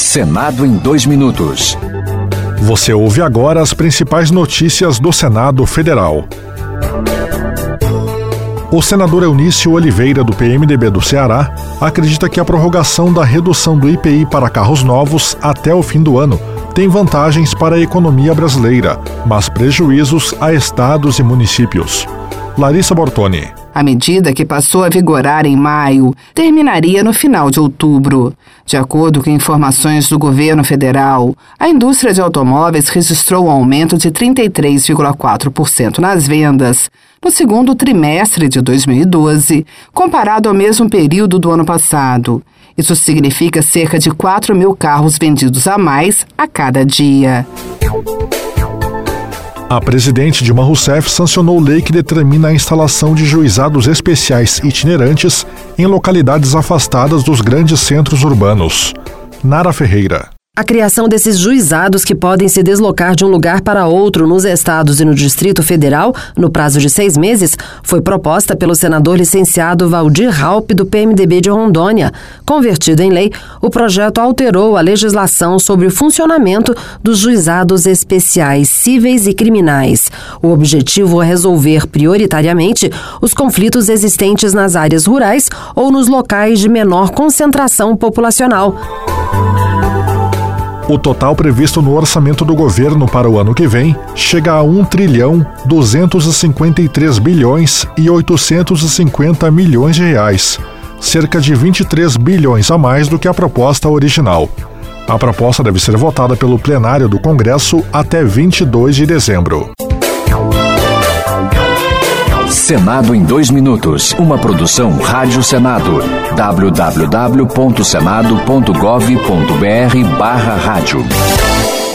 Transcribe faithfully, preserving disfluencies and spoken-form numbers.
Senado em dois minutos. Você ouve agora as principais notícias do Senado Federal. O senador Eunício Oliveira, do P M D B do Ceará, acredita que a prorrogação da redução do I P I para carros novos até o fim do ano tem vantagens para a economia brasileira, mas prejuízos a estados e municípios. Larissa Bortoni. A medida, que passou a vigorar em maio, terminaria no final de outubro. De acordo com informações do governo federal, a indústria de automóveis registrou um aumento de trinta e três vírgula quatro por cento nas vendas no segundo trimestre de dois mil e doze, comparado ao mesmo período do ano passado. Isso significa cerca de quatro mil carros vendidos a mais a cada dia. A presidente Dilma Rousseff sancionou lei que determina a instalação de juizados especiais itinerantes em localidades afastadas dos grandes centros urbanos. Nara Ferreira. A criação desses juizados, que podem se deslocar de um lugar para outro nos estados e no Distrito Federal, no prazo de seis meses, foi proposta pelo senador licenciado Valdir Raupp, do P M D B de Rondônia. Convertido em lei, o projeto alterou a legislação sobre o funcionamento dos juizados especiais cíveis e criminais. O objetivo é resolver prioritariamente os conflitos existentes nas áreas rurais ou nos locais de menor concentração populacional. O total previsto no orçamento do governo para o ano que vem chega a um trilhão duzentos e cinquenta e três bilhões e oitocentos e cinquenta milhões de reais, cerca de vinte e três bilhões a mais do que a proposta original. A proposta deve ser votada pelo plenário do Congresso até vinte e dois de dezembro. Senado em dois minutos. Uma produção Rádio Senado. w w w ponto senado ponto gov ponto b r barra rádio.